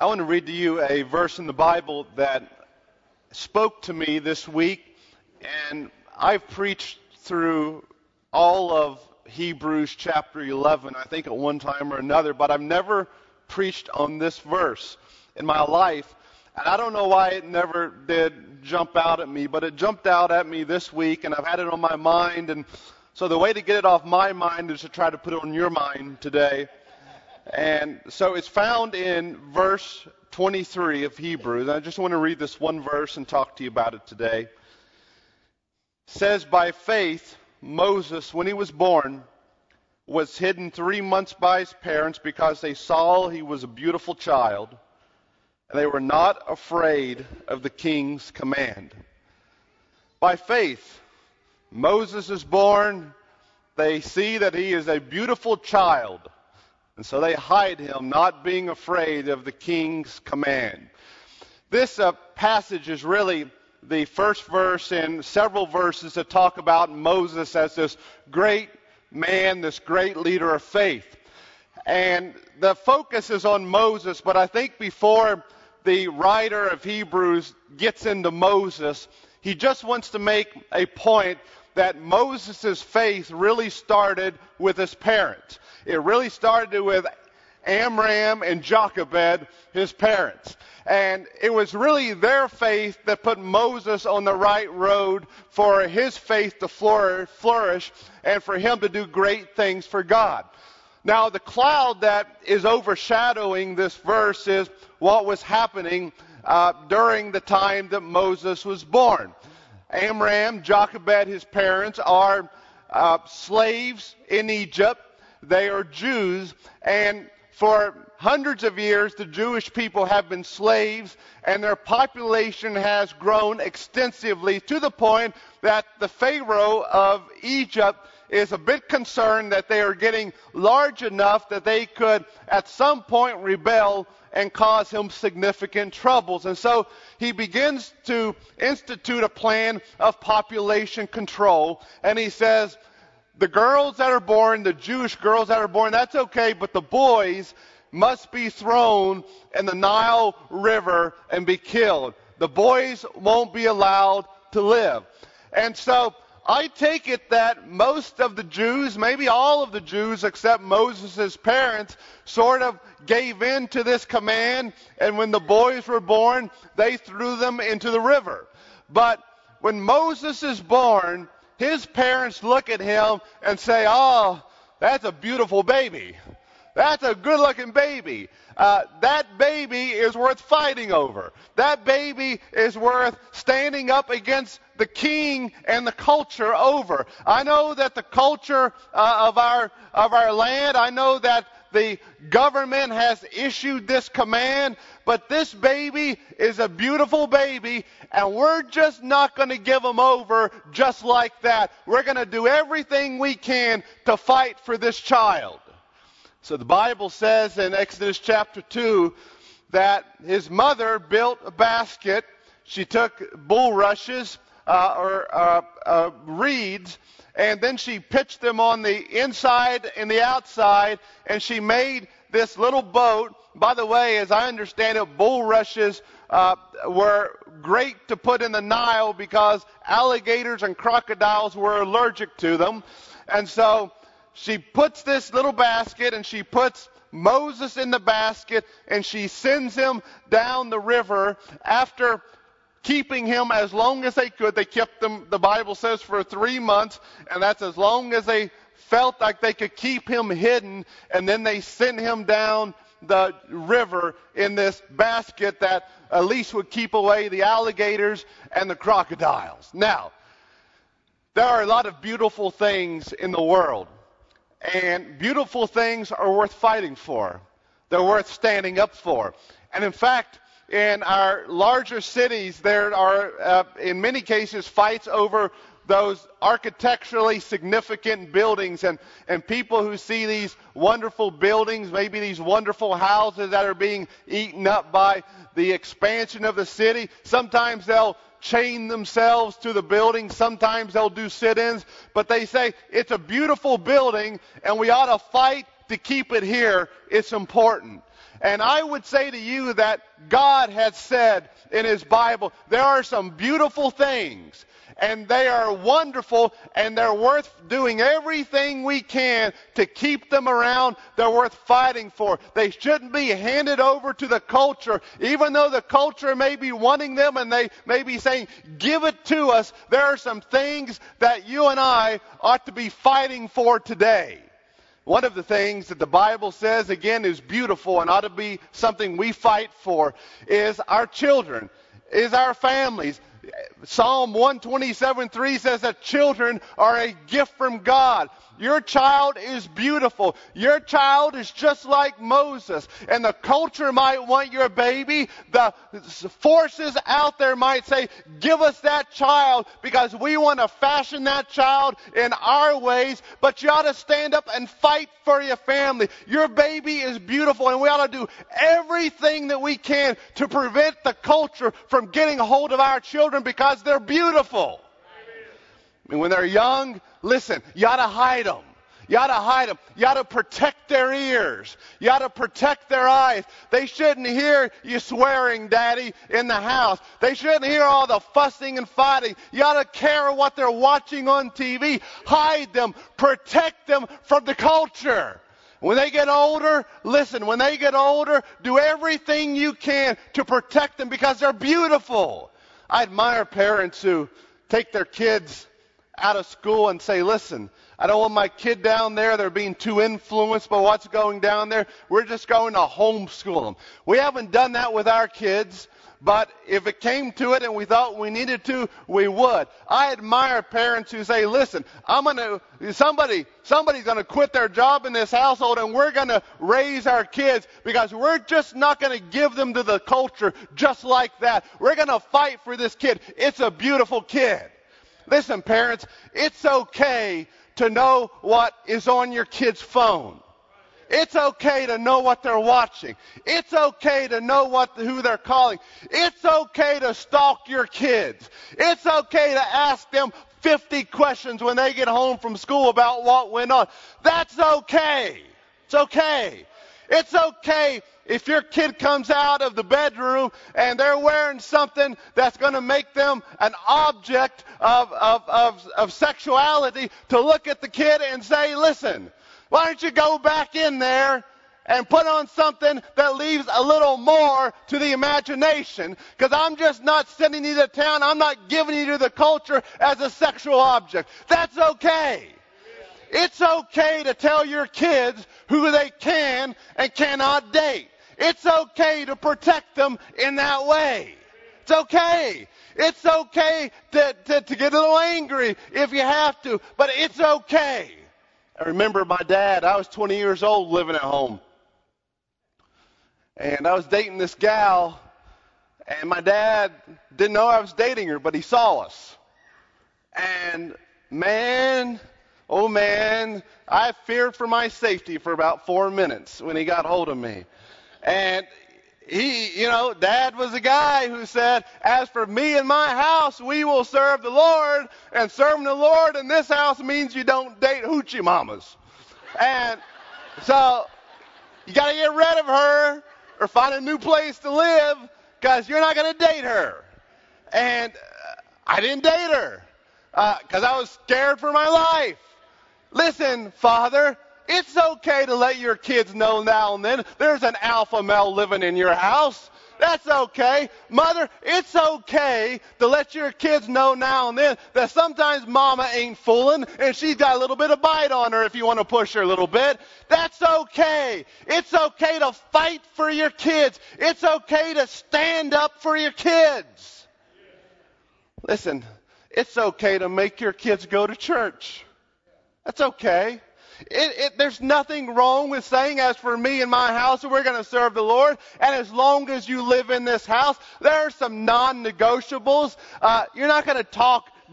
I want to read to you a verse in the Bible that spoke to me this week, and I've preached through all of Hebrews chapter 11, I think at one time or another, but I've never preached on this verse in my life, and I don't know why it never did jump out at me, but it jumped out at me this week, and I've had it on my mind, and so the way to get it off my mind is to try to put it on your mind today. And so it's found in verse 23 of Hebrews. I just want to read this one verse and talk to you about it today. It says, by faith, Moses, when he was born, was hidden 3 months by his parents because they saw he was a beautiful child, and they were not afraid of the king's command. By faith, Moses is born. They see that he is a beautiful child, and so they hide him, not being afraid of the king's command. This passage is really the first verse in several verses that talk about Moses as this great man, this great leader of faith. And the focus is on Moses, but I think before the writer of Hebrews gets into Moses, he just wants to make a point that Moses' faith really started with his parents. It really started with Amram and Jochebed, his parents. And it was really their faith that put Moses on the right road for his faith to flourish and for him to do great things for God. Now, the cloud that is overshadowing this verse is what was happening during the time that Moses was born. Amram, Jochebed, his parents, are slaves in Egypt. They are Jews, and for hundreds of years the Jewish people have been slaves, and their population has grown extensively to the point that the Pharaoh of Egypt is a bit concerned that they are getting large enough that they could at some point rebel and cause him significant troubles. And so he begins to institute a plan of population control, and he says, the girls that are born, the Jewish girls that are born, that's okay, but the boys must be thrown in the Nile River and be killed. The boys won't be allowed to live. And so I take it that most of the Jews, maybe all of the Jews except Moses' parents, sort of gave in to this command, and when the boys were born, they threw them into the river. But when Moses is born, his parents look at him and say, oh, that's a beautiful baby. That's a good-looking baby. That baby is worth fighting over. That baby is worth standing up against the king and the culture over. I know that the culture of our land, I know that the government has issued this command, but this baby is a beautiful baby, and we're just not going to give him over just like that. We're going to do everything we can to fight for this child. So the Bible says in Exodus chapter 2 that his mother built a basket. She took bulrushes or reeds, and then she pitched them on the inside and the outside, and she made this little boat. By the way, as I understand it, bulrushes were great to put in the Nile because alligators and crocodiles were allergic to them. And so she puts this little basket, and she puts Moses in the basket, and she sends him down the river. After keeping him as long as they could, they kept him, the Bible says, for 3 months, and that's as long as they felt like they could keep him hidden, and then they sent him down the river in this basket that at least would keep away the alligators and the crocodiles. Now, there are a lot of beautiful things in the world, and beautiful things are worth fighting for. They're worth standing up for. And in fact, in our larger cities, there are, in many cases, fights over those architecturally significant buildings, and people who see these wonderful buildings, maybe these wonderful houses that are being eaten up by the expansion of the city, sometimes they'll chain themselves to the building, sometimes they'll do sit-ins, but they say it's a beautiful building and we ought to fight to keep it here. It's important. And I would say to you that God has said in His Bible, there are some beautiful things, and they are wonderful, and they're worth doing everything we can to keep them around. They're worth fighting for. They shouldn't be handed over to the culture. Even though the culture may be wanting them and they may be saying, give it to us, there are some things that you and I ought to be fighting for today. One of the things that the Bible says, again, is beautiful and ought to be something we fight for is our children, is our families. Psalm 127:3 says that children are a gift from God. Your child is beautiful. Your child is just like Moses. And the culture might want your baby. The forces out there might say, give us that child because we want to fashion that child in our ways. But you ought to stand up and fight for your family. Your baby is beautiful, and we ought to do everything that we can to prevent the culture from getting a hold of our children because they're beautiful. And when they're young, listen, you ought to hide them. You ought to hide them. You ought to protect their ears. You ought to protect their eyes. They shouldn't hear you swearing, Daddy, in the house. They shouldn't hear all the fussing and fighting. You ought to care what they're watching on TV. Hide them. Protect them from the culture. When they get older, listen, when they get older, do everything you can to protect them because they're beautiful. I admire parents who take their kids out of school and say, listen, I don't want my kid down there. They're being too influenced by what's going down there. We're just going to homeschool them. We haven't done that with our kids, but if it came to it and we thought we needed to, we would. I admire parents who say, listen, somebody's going to quit their job in this household and we're going to raise our kids because we're just not going to give them to the culture just like that. We're going to fight for this kid. It's a beautiful kid. Listen, parents, it's okay to know what is on your kid's phone. It's okay to know what they're watching. It's okay to know who they're calling. It's okay to stalk your kids. It's okay to ask them 50 questions when they get home from school about what went on. That's okay. It's okay. It's okay if your kid comes out of the bedroom and they're wearing something that's going to make them an object of sexuality, to look at the kid and say, listen, why don't you go back in there and put on something that leaves a little more to the imagination? Because I'm just not sending you to town. I'm not giving you to the culture as a sexual object. That's okay. It's okay to tell your kids who they can and cannot date. It's okay to protect them in that way. It's okay. It's okay to get a little angry if you have to, but it's okay. I remember my dad, I was 20 years old living at home. And I was dating this gal, and my dad didn't know I was dating her, but he saw us. And man, oh man, I feared for my safety for about 4 minutes when he got hold of me. And Dad was a guy who said, as for me and my house, we will serve the Lord. And serving the Lord in this house means you don't date hoochie mamas. And so you got to get rid of her or find a new place to live because you're not going to date her. And I didn't date her because I was scared for my life. Listen, Father, it's okay to let your kids know now and then there's an alpha male living in your house. That's okay. Mother, it's okay to let your kids know now and then that sometimes mama ain't fooling and she's got a little bit of bite on her if you want to push her a little bit. That's okay. It's okay to fight for your kids. It's okay to stand up for your kids. Listen, it's okay to make your kids go to church. That's okay. There's nothing wrong with saying, as for me and my house, we're going to serve the Lord. And as long as you live in this house, there are some non-negotiables. You're not going to talk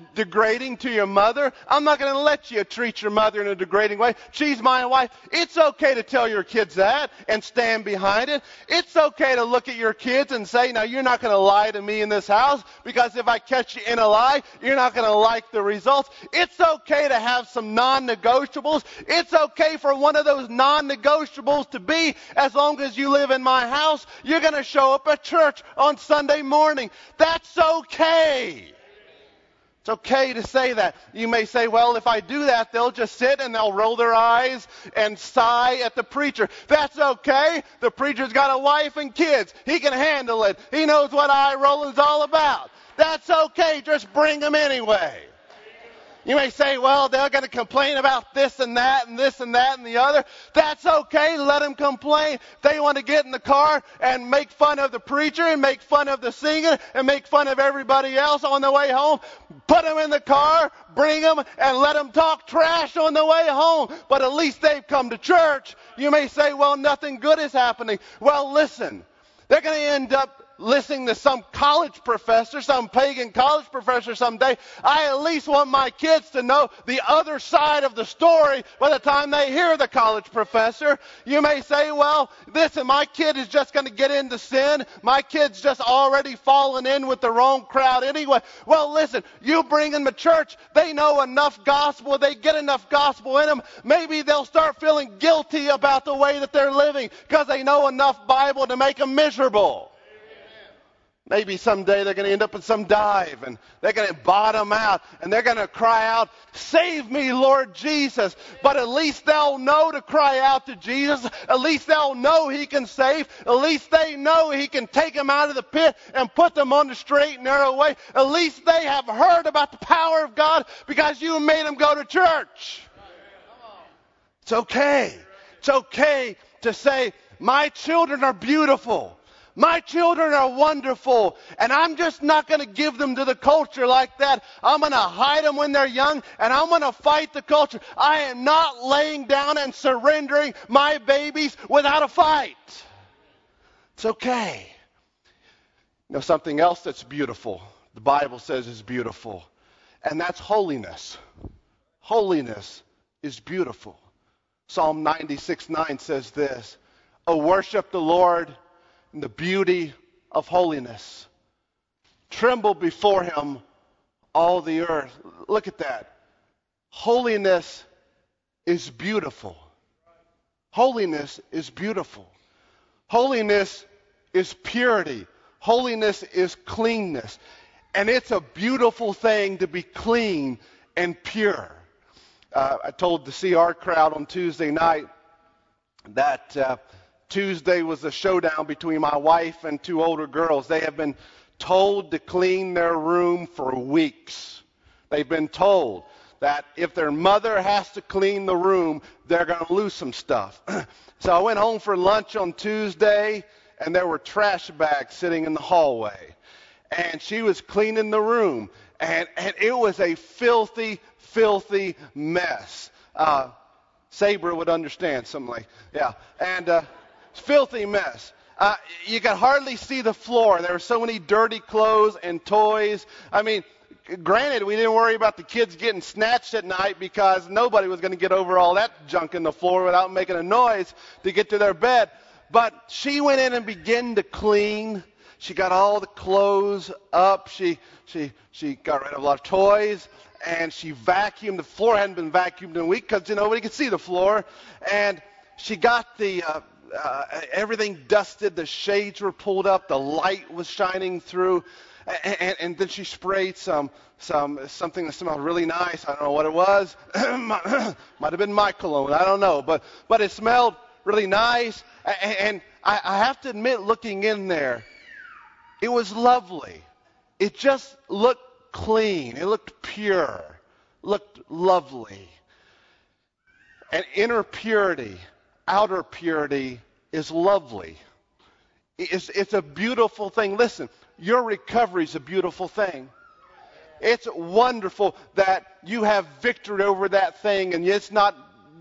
degrading to your mother. I'm not going to let you treat your mother in a degrading way. She's my wife. It's okay to tell your kids that and stand behind it. It's okay to look at your kids and say, now you're not going to lie to me in this house, because if I catch you in a lie, you're not going to like the results. It's okay to have some non-negotiables. It's okay for one of those non-negotiables to be, as long as you live in my house, you're going to show up at church on Sunday morning. That's okay. It's okay to say that. You may say, well, if I do that, they'll just sit and they'll roll their eyes and sigh at the preacher. That's okay. The preacher's got a wife and kids. He can handle it. He knows what eye rolling's all about. That's okay. Just bring them anyway. You may say, well, they're going to complain about this and that and this and that and the other. That's okay. Let them complain. They want to get in the car and make fun of the preacher and make fun of the singer and make fun of everybody else on the way home. Put them in the car, bring them, and let them talk trash on the way home. But at least they've come to church. You may say, well, nothing good is happening. Well, listen, they're going to end up listening to some college professor, some pagan college professor someday. I at least want my kids to know the other side of the story by the time they hear the college professor. You may say, well, listen, my kid is just going to get into sin. My kid's just already fallen in with the wrong crowd anyway. Well, listen, you bring them to church. They know enough gospel. They get enough gospel in them. Maybe they'll start feeling guilty about the way that they're living because they know enough Bible to make them miserable. Maybe someday they're going to end up in some dive and they're going to bottom out and they're going to cry out, save me, Lord Jesus. But at least they'll know to cry out to Jesus. At least they'll know He can save. At least they know He can take them out of the pit and put them on the straight and narrow way. At least they have heard about the power of God because you made them go to church. It's okay. It's okay to say, my children are beautiful. My children are wonderful, and I'm just not going to give them to the culture like that. I'm going to hide them when they're young, and I'm going to fight the culture. I am not laying down and surrendering my babies without a fight. It's okay. You know, something else that's beautiful, the Bible says is beautiful, and that's holiness. Holiness is beautiful. Psalm 96:9 says this, "Oh, worship the Lord in the beauty of holiness. Tremble before Him, all the earth." Look at that. Holiness is beautiful. Holiness is beautiful. Holiness is purity. Holiness is cleanness. And it's a beautiful thing to be clean and pure. I told the CR crowd on Tuesday night that Tuesday was a showdown between my wife and two older girls. They have been told to clean their room for weeks. They've been told that if their mother has to clean the room, they're going to lose some stuff. So I went home for lunch on Tuesday, and there were trash bags sitting in the hallway. And she was cleaning the room, and it was a filthy, filthy mess. Sabre would understand, something like, yeah. And filthy mess. You could hardly see the floor. There were so many dirty clothes and toys. I mean, granted, we didn't worry about the kids getting snatched at night because nobody was going to get over all that junk in the floor without making a noise to get to their bed. But she went in and began to clean. She got all the clothes up. She got rid of a lot of toys. And she vacuumed. The floor hadn't been vacuumed in a week because nobody could see the floor. And she got the everything dusted. The shades were pulled up. The light was shining through. And then she sprayed something that smelled really nice. I don't know what it was. Might have been my cologne. I don't know. But it smelled really nice. And I have to admit, looking in there, it was lovely. It just looked clean. It looked pure. It looked lovely. And inner purity, outer purity is lovely. It's a beautiful thing. Listen, your recovery is a beautiful thing. It's wonderful that you have victory over that thing, and it's not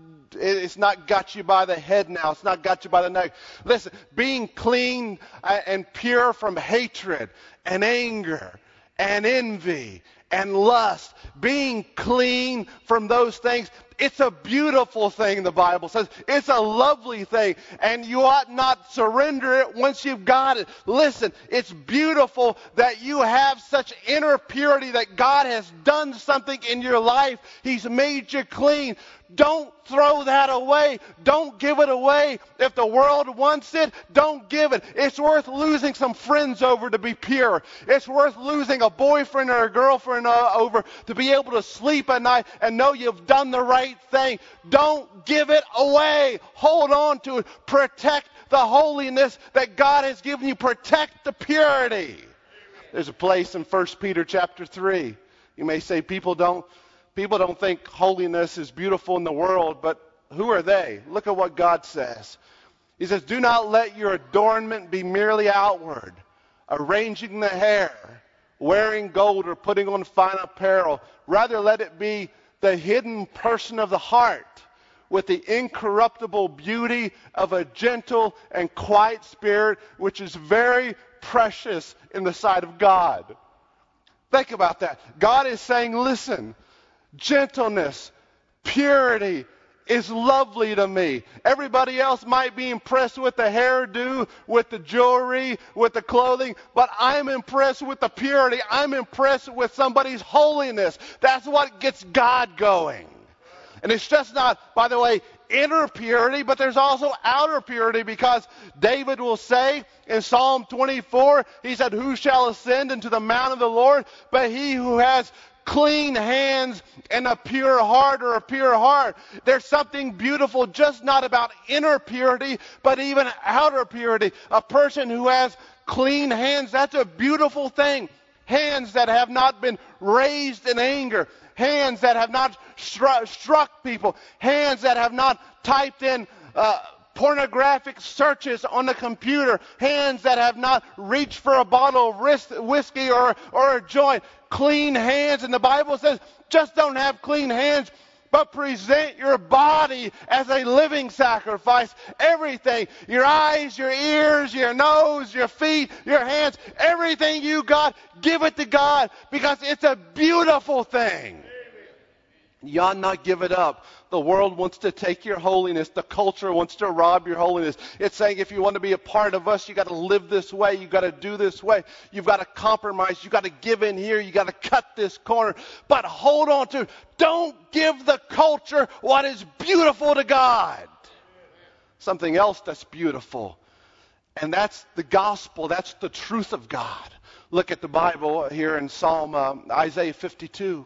got you by the head now. It's not got you by the neck. Listen, being clean and pure from hatred and anger and envy and lust, being clean from those things. It's a beautiful thing, the Bible says. It's a lovely thing, and you ought not surrender it once you've got it. Listen, it's beautiful that you have such inner purity, that God has done something in your life. He's made you clean. Don't throw that away. Don't give it away. If the world wants it, don't give it. It's worth losing some friends over to be pure. It's worth losing a boyfriend or a girlfriend over to be able to sleep at night and know you've done the right thing. Don't give it away. Hold on to it. Protect the holiness that God has given you. Protect the purity. There's a place in 1 Peter chapter 3. You may say people don't think holiness is beautiful in the world, but who are they? Look at what God says. He says, do not let your adornment be merely outward, arranging the hair, wearing gold, or putting on fine apparel. Rather, let it be the hidden person of the heart, with the incorruptible beauty of a gentle and quiet spirit, which is very precious in the sight of God. Think about that. God is saying, listen, gentleness, purity is lovely to me. Everybody else might be impressed with the hairdo, with the jewelry, with the clothing, but I'm impressed with the purity. I'm impressed with somebody's holiness. That's what gets God going. And it's just not, by the way, inner purity, but there's also outer purity, because David will say in Psalm 24, he said, who shall ascend into the mount of the Lord? But he who has clean hands and a pure heart, or a pure heart. There's something beautiful just not about inner purity, but even outer purity. A person who has clean hands, that's a beautiful thing. Hands that have not been raised in anger. Hands that have not struck people. Hands that have not typed in pornographic searches on the computer. Hands that have not reached for a bottle of whiskey or a joint. Clean hands. And the Bible says, just don't have clean hands, but present your body as a living sacrifice. Everything, your eyes, your ears, your nose, your feet, your hands, everything you got, give it to God, because it's a beautiful thing. You ought not give it up. The world wants to take your holiness. The culture wants to rob your holiness. It's saying if you want to be a part of us, you got to live this way. You got to do this way. You've got to compromise. You got to give in here. You got to cut this corner. But hold on to. Don't give the culture what is beautiful to God. Something else that's beautiful. And that's the gospel. That's the truth of God. Look at the Bible here in Isaiah 52.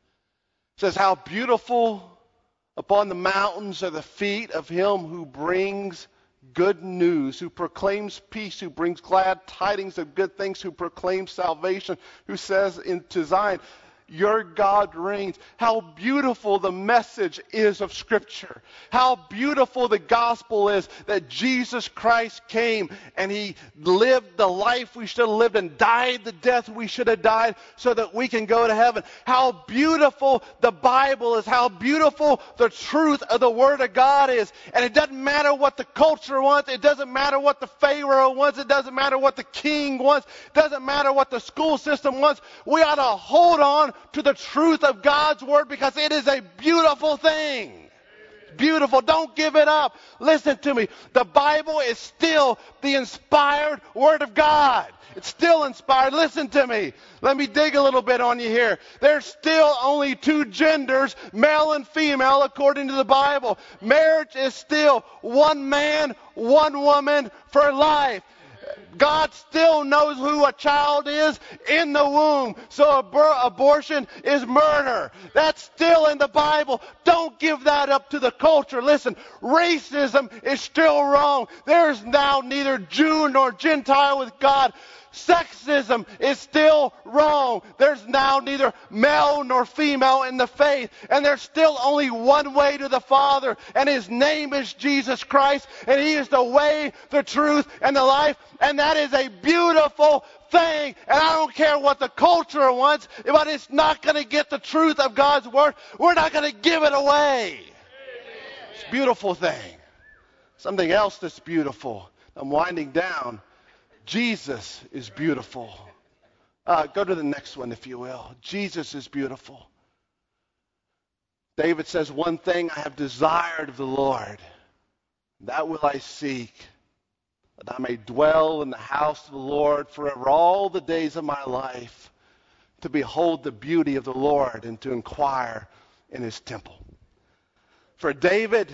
It says, how beautiful upon the mountains are the feet of him who brings good news, who proclaims peace, who brings glad tidings of good things, who proclaims salvation, who says into Zion, your God reigns. How beautiful the message is of Scripture. How beautiful the gospel is that Jesus Christ came and he lived the life we should have lived and died the death we should have died so that we can go to heaven. How beautiful the Bible is. How beautiful the truth of the Word of God is. And it doesn't matter what the culture wants. It doesn't matter what the Pharaoh wants. It doesn't matter what the king wants. It doesn't matter what the school system wants. We ought to hold on to the truth of God's Word, because it is a beautiful thing. Beautiful. Don't give it up. Listen to me. The Bible is still the inspired Word of God. It's still inspired. Listen to me. Let me dig a little bit on you here. There's still only two genders, male and female, according to the Bible. Marriage is still one man, one woman for life. God still knows who a child is in the womb. So abortion is murder. That's still in the Bible. Don't give that up to the culture. Listen, racism is still wrong. There's now neither Jew nor Gentile with God. Sexism is still wrong. There's now neither male nor female in the faith. And there's still only one way to the Father. And his name is Jesus Christ. And he is the way, the truth, and the life. And that is a beautiful thing. And I don't care what the culture wants, but it's not going to get the truth of God's Word. We're not going to give it away. It's a beautiful thing. Something else that's beautiful. I'm winding down. Jesus is beautiful. Go to the next one, if you will. Jesus is beautiful. David says, one thing I have desired of the Lord, that will I seek, that I may dwell in the house of the Lord forever, all the days of my life, to behold the beauty of the Lord and to inquire in his temple. For David,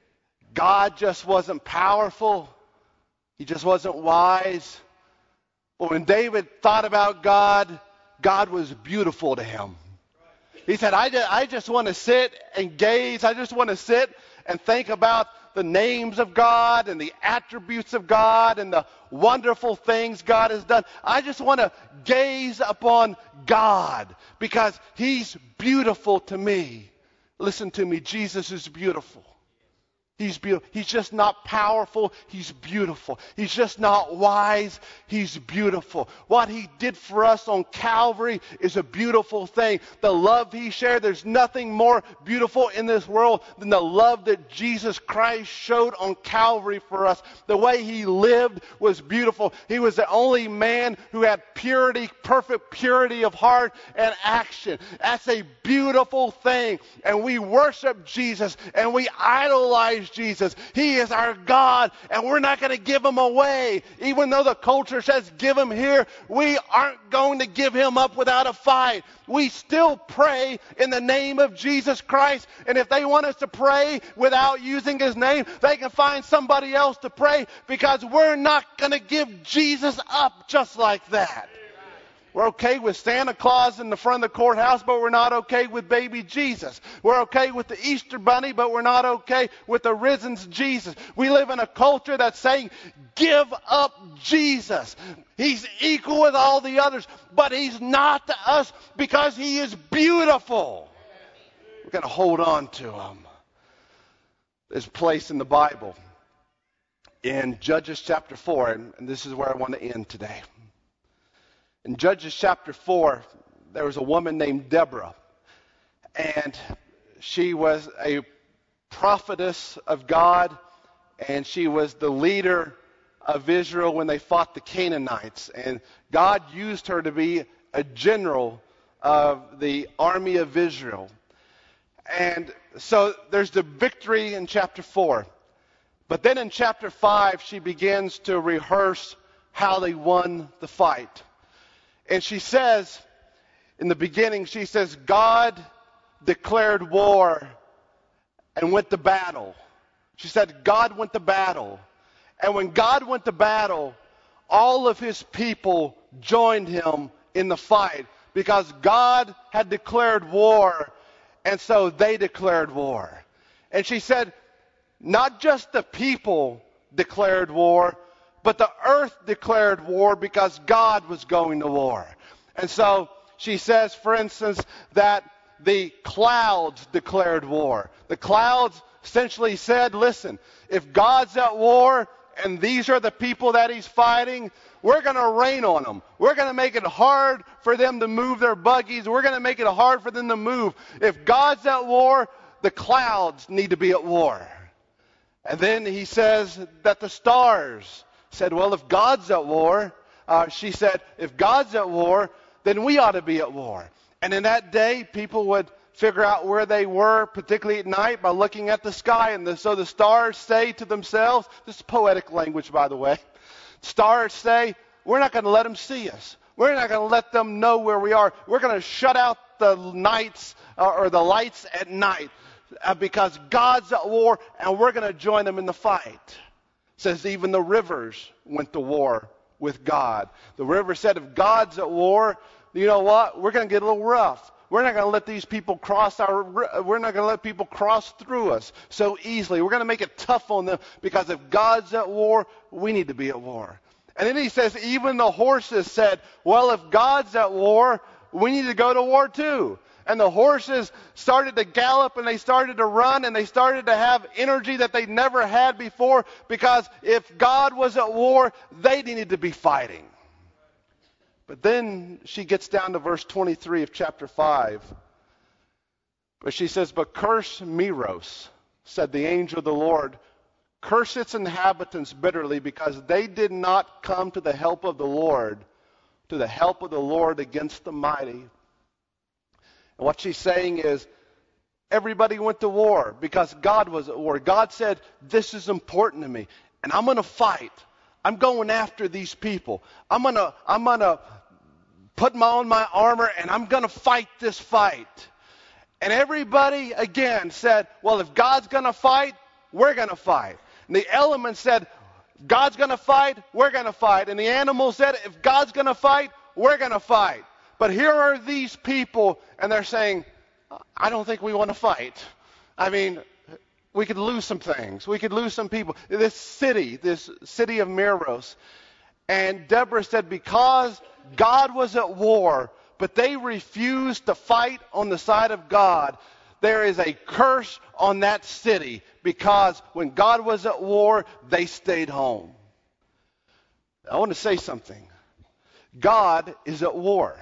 God just wasn't powerful. He just wasn't wise. But when David thought about God, God was beautiful to him. He said, I just want to sit and gaze. I just want to sit and think about the names of God and the attributes of God and the wonderful things God has done. I just want to gaze upon God because he's beautiful to me. Listen to me, Jesus is beautiful. He's beautiful. He's just not powerful. He's beautiful. He's just not wise. He's beautiful. What he did for us on Calvary is a beautiful thing. The love he shared, there's nothing more beautiful in this world than the love that Jesus Christ showed on Calvary for us. The way he lived was beautiful. He was the only man who had purity, perfect purity of heart and action. That's a beautiful thing. And we worship Jesus and we idolize Jesus. He is our God, and we're not going to give him away. Even though the culture says give him here, we aren't going to give him up without a fight. We still pray in the name of Jesus Christ, and if they want us to pray without using his name, they can find somebody else to pray, because we're not going to give Jesus up just like that. We're okay with Santa Claus in the front of the courthouse, but we're not okay with baby Jesus. We're okay with the Easter bunny, but we're not okay with the risen Jesus. We live in a culture that's saying, give up Jesus. He's equal with all the others, but he's not to us because he is beautiful. We're going to hold on to him. There's a place in the Bible, in Judges chapter 4, and this is where I want to end today. In Judges chapter 4, there was a woman named Deborah, and she was a prophetess of God, and she was the leader of Israel when they fought the Canaanites. And God used her to be a general of the army of Israel. And so there's the victory in chapter 4. But then in chapter 5, she begins to rehearse how they won the fight. And she says, in the beginning, she says, God declared war and went to battle. She said, God went to battle. And when God went to battle, all of his people joined him in the fight because God had declared war, and so they declared war. And she said, not just the people declared war, but the earth declared war because God was going to war. And so she says, for instance, that the clouds declared war. The clouds essentially said, listen, if God's at war and these are the people that he's fighting, we're going to rain on them. We're going to make it hard for them to move their buggies. We're going to make it hard for them to move. If God's at war, the clouds need to be at war. And then he says that the stars said, well, if God's at war, she said, if God's at war, then we ought to be at war. And in that day, people would figure out where they were, particularly at night, by looking at the sky. And so the stars say to themselves, this is poetic language, by the way. Stars say, we're not going to let them see us. We're not going to let them know where we are. We're going to shut out the nights or the lights at night because God's at war, and we're going to join them in the fight. Says even the rivers went to war with God. The river said, if God's at war, you know what? We're going to get a little rough. We're not going to let these people we're not going to let people cross through us so easily. We're going to make it tough on them because if God's at war, we need to be at war. And then he says, even the horses said, well, if God's at war, we need to go to war too. And the horses started to gallop and they started to run and they started to have energy that they never had before because if God was at war, they needed to be fighting. But then she gets down to verse 23 of chapter 5. But she says, but curse Meroz, said the angel of the Lord, curse its inhabitants bitterly because they did not come to the help of the Lord to the help of the Lord against the mighty. And what she's saying is, everybody went to war because God was at war. God said, this is important to me, and I'm going to fight. I'm going after these people. I'm going to put on my armor, and I'm going to fight this fight. And everybody, again, said, well, if God's going to fight, we're going to fight. And the elements said, God's going to fight, we're going to fight. And the animals said, if God's going to fight, we're going to fight. But here are these people, and they're saying, I don't think we want to fight. I mean, we could lose some things. We could lose some people. This city of Meroz. And Deborah said, because God was at war, but they refused to fight on the side of God, there is a curse on that city, because when God was at war, they stayed home. I want to say something. God is at war.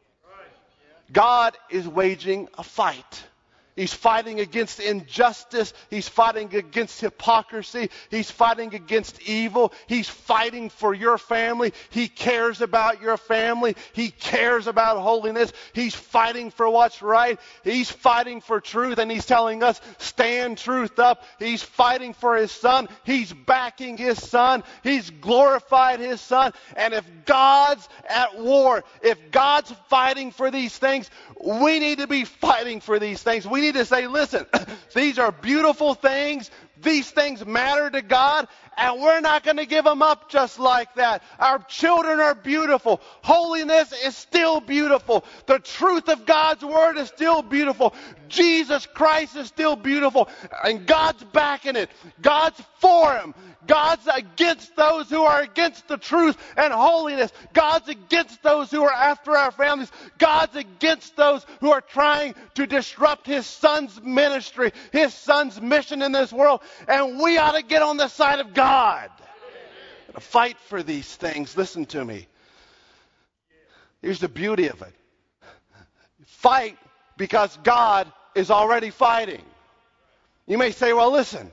God is waging a fight. He's fighting against injustice. He's fighting against hypocrisy. He's fighting against evil. He's fighting for your family. He cares about your family. He cares about holiness. He's fighting for what's right. He's fighting for truth, and he's telling us, stand truth up. He's fighting for his son. He's backing his son. He's glorified his son. And if God's at war, if God's fighting for these things, we need to be fighting for these things. We need to say, listen, these are beautiful things. These things matter to God, and we're not going to give them up just like that. Our children are beautiful. Holiness is still beautiful. The truth of God's word is still beautiful. Jesus Christ is still beautiful, and God's backing it. God's for him. God's against those who are against the truth and holiness. God's against those who are after our families. God's against those who are trying to disrupt his son's ministry, his son's mission in this world. And we ought to get on the side of God. To fight for these things. Listen to me. Here's the beauty of it. Fight because God is already fighting. You may say, well, listen,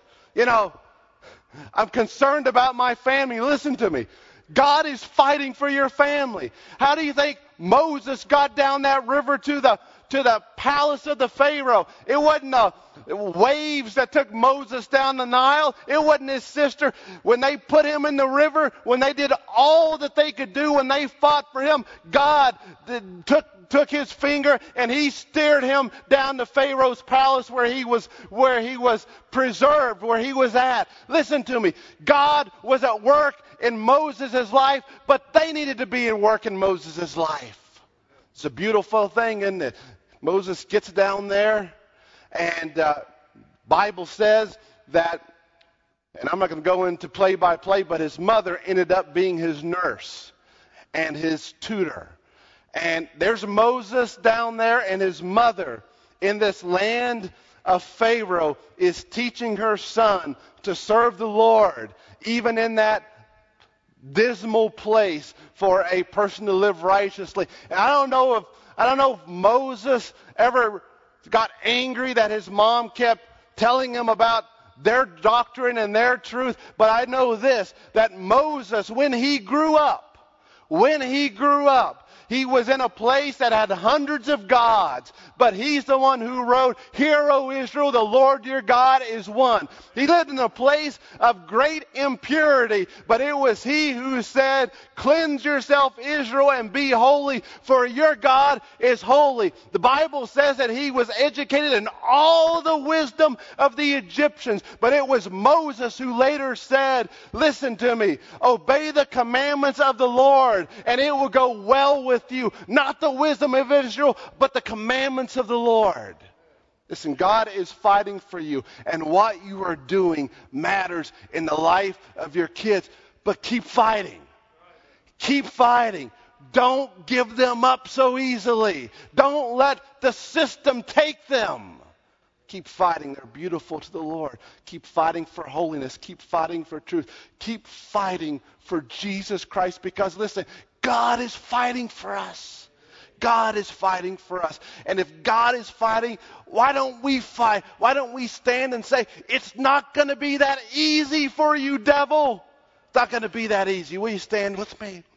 I'm concerned about my family. Listen to me. God is fighting for your family. How do you think Moses got down that river to the palace of the Pharaoh? It wasn't waves that took Moses down the Nile. It wasn't his sister. When they put him in the river, when they did all that they could do, when they fought for him, God took his finger and he steered him down to Pharaoh's palace where he was preserved, where he was at. Listen to me. God was at work in Moses' life, but they needed to be at work in Moses' life. It's a beautiful thing, isn't it? Moses gets down there, and Bible says that, and I'm not going to go into play by play, but his mother ended up being his nurse and his tutor. And there's Moses down there, and his mother in this land of Pharaoh is teaching her son to serve the Lord, even in that dismal place for a person to live righteously. And I don't know if Moses ever got angry that his mom kept telling him about their doctrine and their truth, but I know this, that Moses, when he grew up, he was in a place that had hundreds of gods, but he's the one who wrote, "Hear, O Israel, the Lord your God is one." He lived in a place of great impurity, but it was he who said, "Cleanse yourself, Israel, and be holy, for your God is holy." The Bible says that he was educated in all the wisdom of the Egyptians, but it was Moses who later said, "Listen to me, obey the commandments of the Lord, and it will go well with you." Not the wisdom of Israel, but the commandments of the Lord. Listen, God is fighting for you, and what you are doing matters in the life of your kids. But keep fighting. Keep fighting. Don't give them up so easily. Don't let the system take them. Keep fighting. They're beautiful to the Lord. Keep fighting for holiness. Keep fighting for truth. Keep fighting for Jesus Christ, because listen, God is fighting for us. God is fighting for us. And if God is fighting, why don't we fight? Why don't we stand and say, "It's not going to be that easy for you, devil. It's not going to be that easy." Will you stand with me?